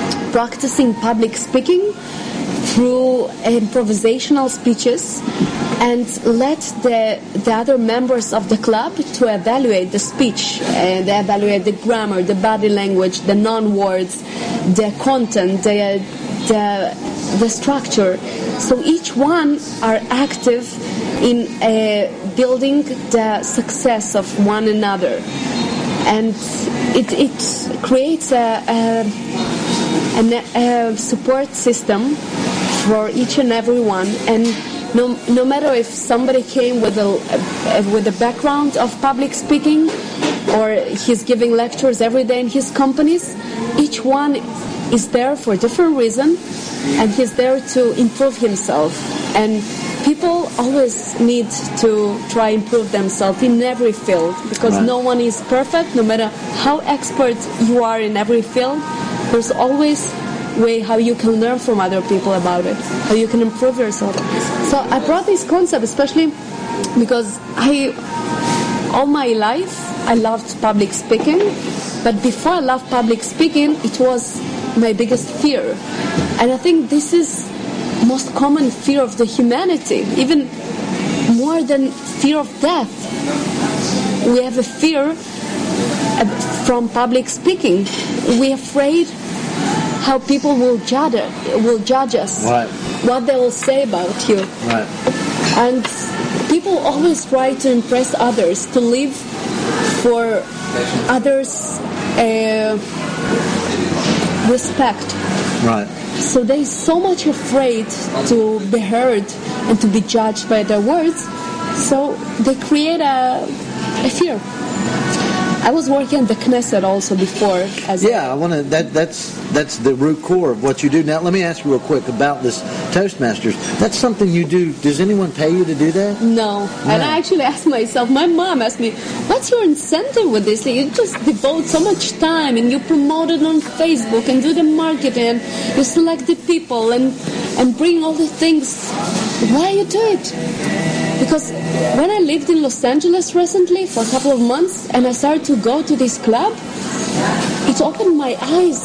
practicing public speaking through improvisational speeches, and let the the other members of the club to evaluate the speech, and they evaluate the grammar, the body language, the non-words, the content, the the the structure. So each one are active in uh, building the success of one another, and it it creates a, a, a, a support system for each and every one. And no no matter if somebody came with a uh, with a background of public speaking, or he's giving lectures every day in his companies, each one is there for a different reason, and he's there to improve himself. And people always need to try improve themselves in every field, because right. no one is perfect. No matter how expert you are in every field, there's always way how you can learn from other people about it, how you can improve yourself. So I brought this concept especially because I, all my life, I loved public speaking, but before I loved public speaking, it was my biggest fear. And I think this is most common fear of the humanity, even more than fear of death. We have a fear from public speaking. We're afraid how people will judge will judge us, right. what they will say about you. Right. And people always try to impress others, to live for others' uh, respect. Right. So they're so much afraid to be heard and to be judged by their words, so they create a, a fear. I was working at the Knesset also before. As yeah, I want to. That that's that's the root core of what you do. Now, let me ask you real quick about this Toastmasters. That's something you do. Does anyone pay you to do that? No. no. And I actually asked myself. My mom asked me, "What's your incentive with this? You just devote so much time, and you promote it on Facebook, and do the marketing, and you select the people, and and bring all the things. Why you do it?" Because when I lived in Los Angeles recently for a couple of months, and I started to go to this club, it opened my eyes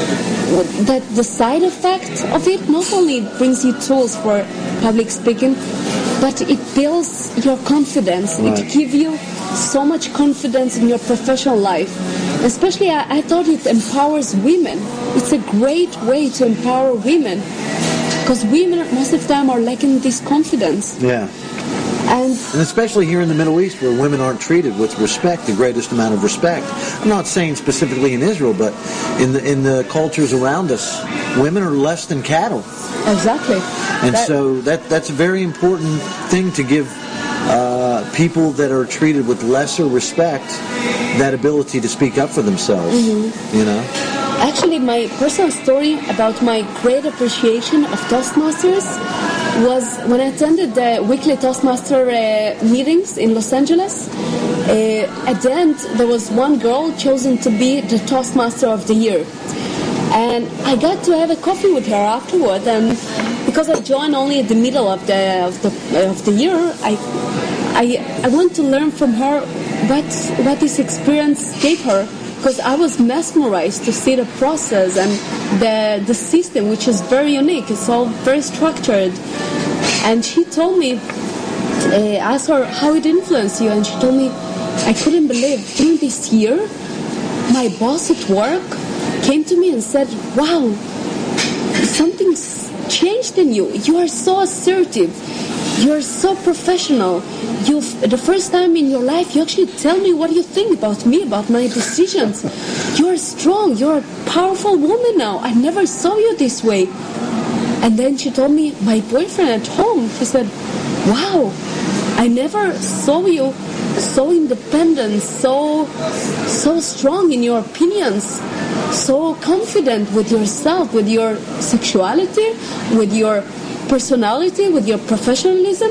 that the side effect of it not only brings you tools for public speaking, but it builds your confidence. Right. It gives you so much confidence in your professional life. Especially, I, I thought it empowers women. It's a great way to empower women, because women most of the time are lacking this confidence. Yeah. And, and especially here in the Middle East, where women aren't treated with respect, the greatest amount of respect. I'm not saying specifically in Israel, but in the in the cultures around us, women are less than cattle. Exactly. And that, so that that's a very important thing, to give uh, people that are treated with lesser respect that ability to speak up for themselves. Mm-hmm. You know. Actually, my personal story about my great appreciation of Toastmasters was when I attended the weekly Toastmaster uh, meetings in Los Angeles. Uh, at the end, there was one girl chosen to be the Toastmaster of the year. And I got to have a coffee with her afterward, and because I joined only at the middle of the of the, uh, of the year, I, I I want to learn from her what what this experience gave her, because I was mesmerized to see the process and the the system, which is very unique. It's all very structured. And she told me, uh, I asked her how it influenced you, and she told me, I couldn't believe, during this year, my boss at work came to me and said, wow, something's changed in you. You are so assertive. You are so professional. You, the first time in your life, you actually tell me what you think about me, about my decisions. You are strong. You are a powerful woman now. I never saw you this way. And then she told me, my boyfriend at home, he said, wow, I never saw you so independent, so so strong in your opinions, so confident with yourself, with your sexuality, with your personality, with your professionalism.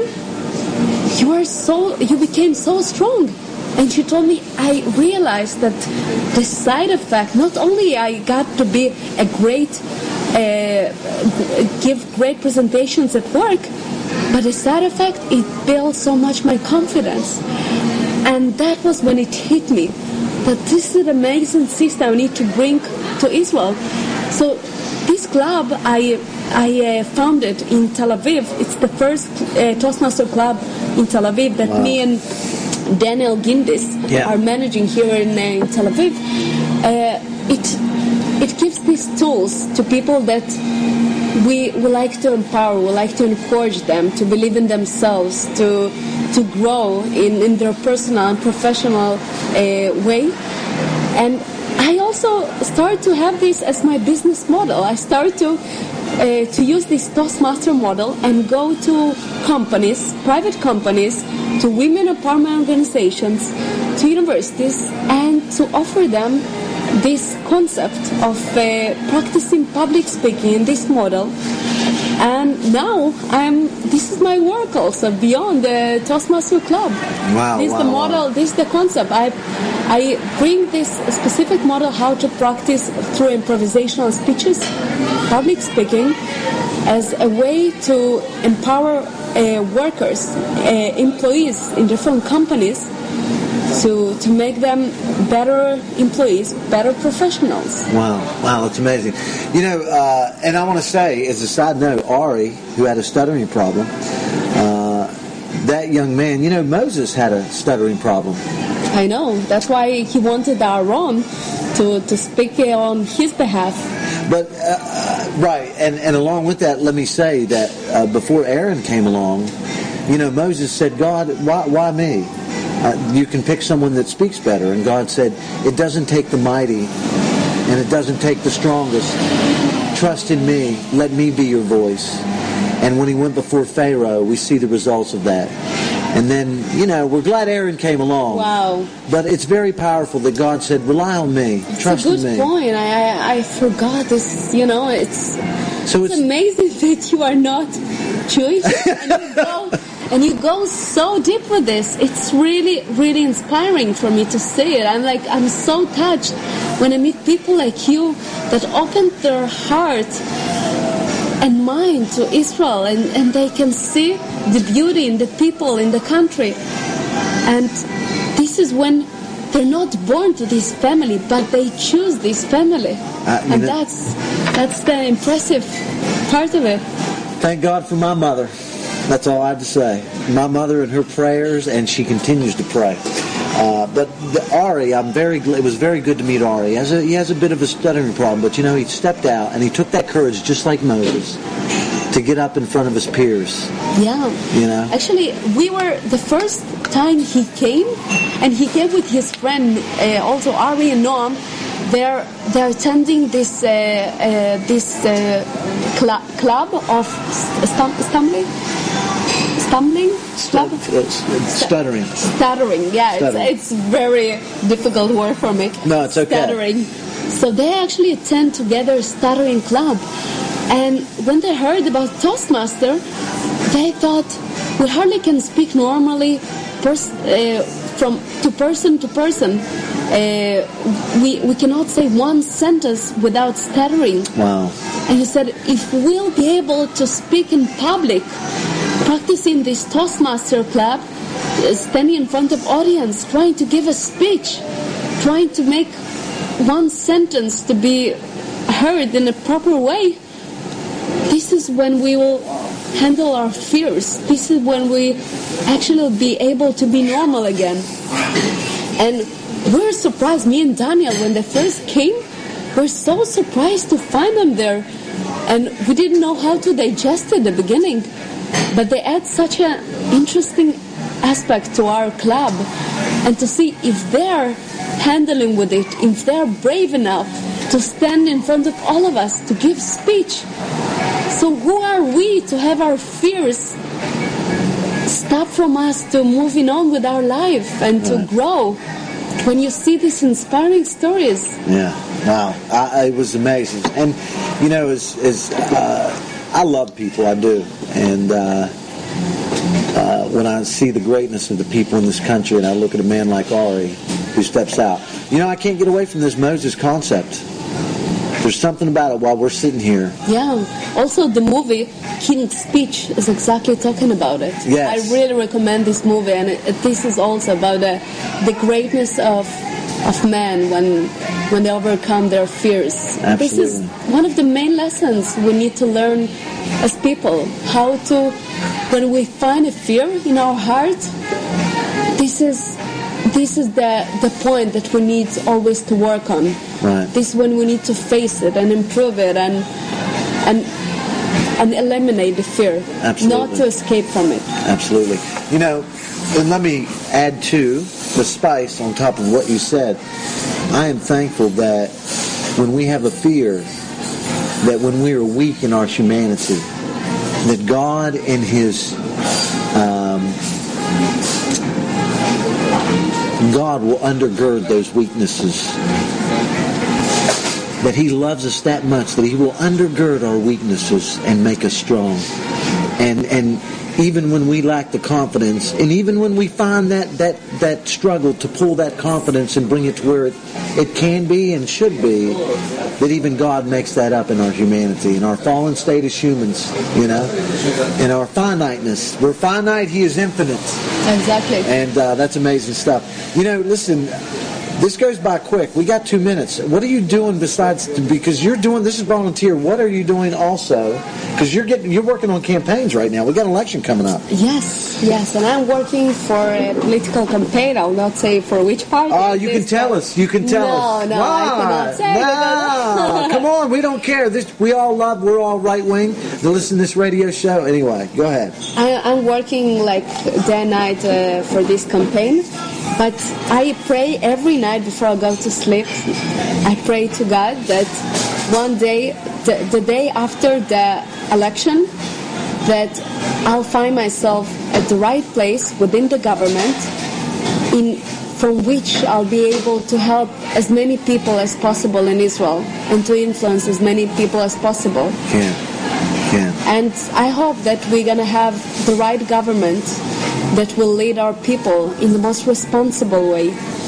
You are so, you became so strong. And she told me, I realized that the side effect, not only I got to be a great Uh, give great presentations at work, but the side effect, it built so much my confidence. And that was when it hit me that this is an amazing system I need to bring to Israel. So club I I uh, founded in Tel Aviv. It's the first uh, Toastmaster club in Tel Aviv that Wow. me and Daniel Gindis Yeah. are managing here in, uh, in Tel Aviv. Uh, it it gives these tools to people that we, we like to empower, we like to encourage them to believe in themselves, to to grow in, in their personal and professional uh, way. And I also start to have this as my business model. I start to uh, to use this Toastmaster model and go to companies, private companies, to women empowerment organizations, to universities, and to offer them this concept of uh, practicing public speaking in this model. And now I'm. This is my work also beyond the Toastmaster Club. Wow, This is wow, the model. wow. This is the concept. I I bring this specific model how to practice through improvisational speeches, public speaking, as a way to empower uh, workers, uh, employees in different companies, to to make them better employees, better professionals. Wow, wow, that's amazing. You know, uh, and I want to say, as a side note, Ari, who had a stuttering problem, uh, that young man, you know, Moses had a stuttering problem. I know. That's why he wanted Aaron to, to speak on his behalf. But, uh, uh, right, and, and along with that, let me say that uh, before Aaron came along, you know, Moses said, God, why, why me? Uh, you can pick someone that speaks better. And God said, it doesn't take the mighty, and it doesn't take the strongest. Trust in me. Let me be your voice. And when he went before Pharaoh, we see the results of that. And then, you know, we're glad Aaron came along. Wow. But it's very powerful that God said, rely on me. It's Trust a good in me. point. I, I I forgot this. You know, it's So it's it's amazing that you are not Jewish and you go and you go so deep with this. It's really, really inspiring for me to see it. I'm like, I'm so touched when I meet people like you that open their heart and mind to Israel, and, and they can see the beauty in the people, in the country. And this is when they're not born to this family, but they choose this family. Uh, you and know- that's that's the impressive part of it. Thank God for my mother. That's all I have to say. My mother and her prayers, and she continues to pray. Uh, but the, Ari, I'm very. gl- It was very good to meet Ari. He has a, he has a bit of a stuttering problem, but you know, he stepped out and he took that courage, just like Moses, to get up in front of his peers. Yeah. You know? Actually, we were the first time he came, and he came with his friend, uh, also Ari and Noam. They're they're attending this uh, uh, this uh, cl- club of stum- stumbling, stumbling club. Uh, stuttering. Stuttering, yeah, Stuttering. It's, it's very difficult word for me. No, it's okay. Stuttering. So they actually attend together a stuttering club. And when they heard about Toastmaster, they thought, we hardly can speak normally pers- uh, from to person to person. Uh, we, we cannot say one sentence without stuttering. Wow. And he said, if we'll be able to speak in public, practicing this Toastmaster club, uh, standing in front of audience, trying to give a speech, trying to make one sentence to be heard in a proper way, this is when we will handle our fears. This is when we actually will be able to be normal again. And we were surprised, me and Daniel, when they first came, we were so surprised to find them there. And we didn't know how to digest it at the beginning. But they add such an interesting aspect to our club. And to see if they're handling with it, if they're brave enough to stand in front of all of us to give speech. So who are we to have our fears stop from us to moving on with our life and to Right. grow? When you see these inspiring stories. Yeah, wow, I, it was amazing. And you know, as, as uh, I love people, I do, and uh, uh, when I see the greatness of the people in this country, and I look at a man like Ari who steps out, you know, I can't get away from this Moses concept. There's something about it while we're sitting here. Yeah. Also, the movie King's Speech is exactly talking about it. Yes. I really recommend this movie, and it, this is also about the, the greatness of of men when when they overcome their fears. Absolutely. This is one of the main lessons we need to learn as people. How to, when we find a fear in our heart, this is this is the the point that we need always to work on. Right. This is when we need to face it and improve it and and and eliminate the fear, Absolutely. not to escape from it. Absolutely. You know, and let me add to the spice on top of what you said. I am thankful that when we have a fear, that when we are weak in our humanity, that God in His um, God will undergird those weaknesses. That He loves us that much that He will undergird our weaknesses and make us strong. And and even when we lack the confidence, and even when we find that, that, that struggle to pull that confidence and bring it to where it, it can be and should be, that even God makes that up in our humanity, in our fallen state as humans, you know, in our finiteness. We're finite, He is infinite. Exactly. And uh, that's amazing stuff. You know, listen, this goes by quick. We got two minutes. What are you doing besides, because you're doing, this is volunteer, what are you doing also? Because you're getting, you're working on campaigns right now. We got an election coming up. Yes, yes, and I'm working for a political campaign. I'll not say for which party. Oh, you can tell us. You can tell no, us. No, no, I cannot say. No, come on. We don't care. This, we all love, we're all right wing. To listen to this radio show. Anyway, go ahead. I, I'm working like day and night uh, for this campaign. But I pray every night before I go to sleep. I pray to God that one day, the, the day after the election, that I'll find myself at the right place within the government, in from which I'll be able to help as many people as possible in Israel and to influence as many people as possible. Yeah. Yeah. And I hope that we're going to have the right government that will lead our people in the most responsible way.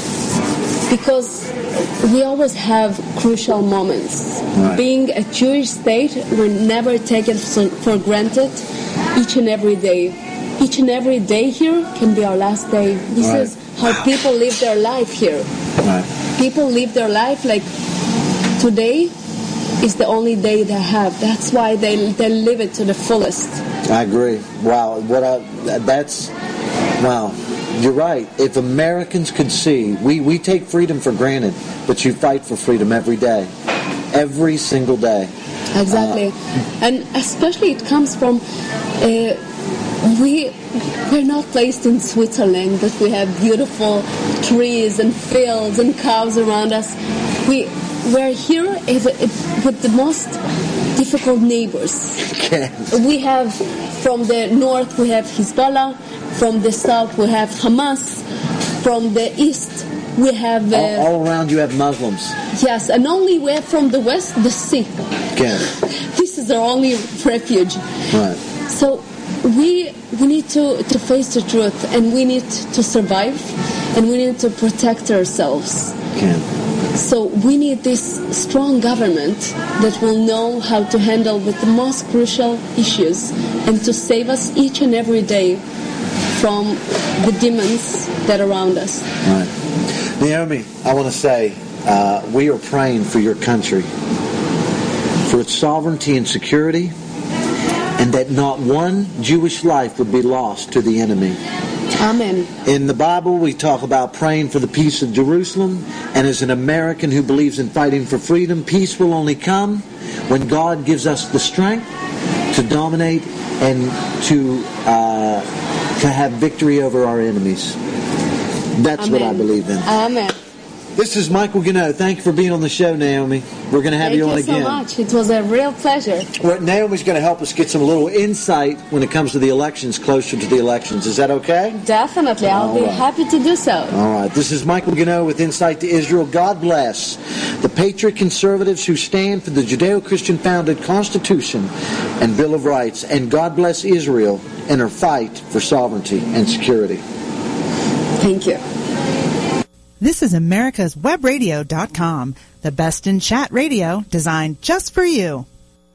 Because we always have crucial moments. Right. Being a Jewish state, we never take it for granted each and every day. Each and every day here can be our last day. This Right. is how people live their life here. Right. People live their life like today is the only day they have. That's why they they live it to the fullest. I agree. Wow. What I, that's, wow. You're right. If Americans could see, we, we take freedom for granted, but you fight for freedom every day. Every single day. Exactly. Uh, and especially it comes from, uh, we, we're not placed in Switzerland, but we have beautiful trees and fields and cows around us. We, we're here with the most difficult neighbors. Okay. We have, from the north, we have Hezbollah. From the south, we have Hamas. From the east, we have... Uh, all, all around you have Muslims. Yes, and only we have from the west, the sea. Okay. This is our only refuge. Right. So we we need to, to face the truth, and we need to survive, and we need to protect ourselves. Okay. So we need this strong government that will know how to handle with the most crucial issues and to save us each and every day from the demons that are around us. Right. Naomi, I want to say uh, we are praying for your country, for its sovereignty and security, and that not one Jewish life would be lost to the enemy. Amen. In the Bible, we talk about praying for the peace of Jerusalem, and as an American who believes in fighting for freedom, peace will only come when God gives us the strength to dominate and to uh, to have victory over our enemies. That's Amen. what I believe in. Amen. This is Michael Gano. Thank you for being on the show, Naomi. We're going to have Thank you on you again. so much. It was a real pleasure. Well, Naomi's going to help us get some little insight when it comes to the elections, closer to the elections. Is that okay? Definitely. I'll All be right. happy to do so. All right. This is Michael Gano with Insight to Israel. God bless the patriot conservatives who stand for the Judeo-Christian founded Constitution and Bill of Rights. And God bless Israel in her fight for sovereignty and security. Thank you. This is Americas Web Radio dot com, the best in chat radio designed just for you.